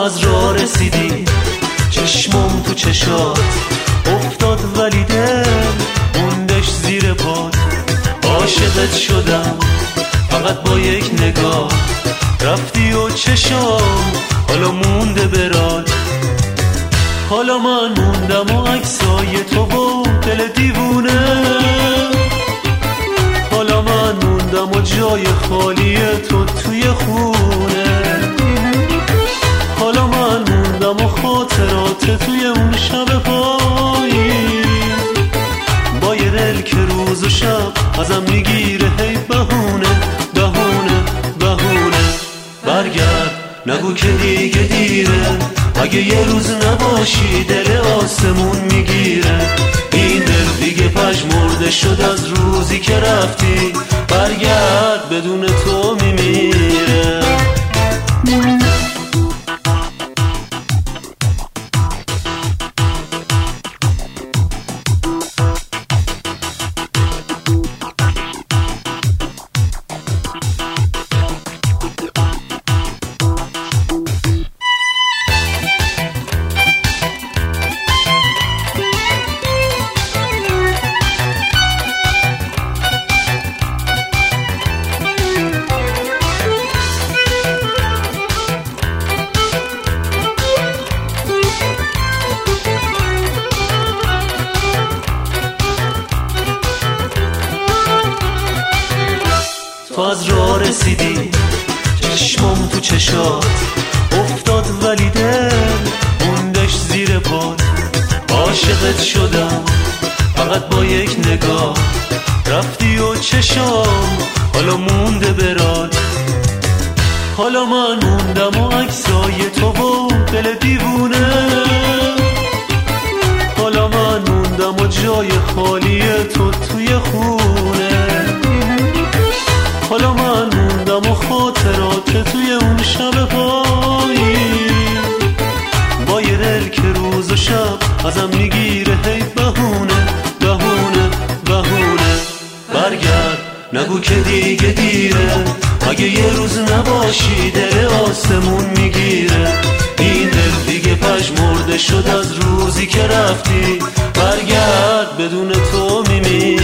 از راه رسیدی، چشمم تو چشات افتاد ولی دل موندش زیر پات. عاشقت شدم فقط با یک نگاه، رفتی و چشام حالا مونده برات. حالا من موندم و عکسای تو و دل دیوونه، حالا من موندم و جای خالی تو توی خونه. حالا من موندم و خاطرات توی اون شب پاییز، با یه دل که روز و شب ازم میگیره هی بهونه بهونه بهونه. برگرد نگو که دیگه دیره، اگه یه روز نباشی دل آسمون میگیره. این دل دیگه پژمرده شد از روزی که رفتی، برگرد بدون تو میمیره. تو از راه رسیدی، چشمم تو چشات افتاد ولی دل موندش زیر پات. عاشقت شدم فقط با یک نگاه، رفتی و چشام حالا مونده برات. حالا من موندم و عکسای تو و دل دیوونه، حالا من موندم و جای خالی تو توی خونه. حالا من موندم و خاطرات توی اون شب پاییز، با یه دل که روز و شب ازم میگیره هی بهونه بهونه بهونه. برگرد نگو که دیگه دیره، اگه یه روز نباشی دل آسمون میگیره. این دل دیگه پژمرده شد از روزی که رفتی، برگرد بدون تو میمیره.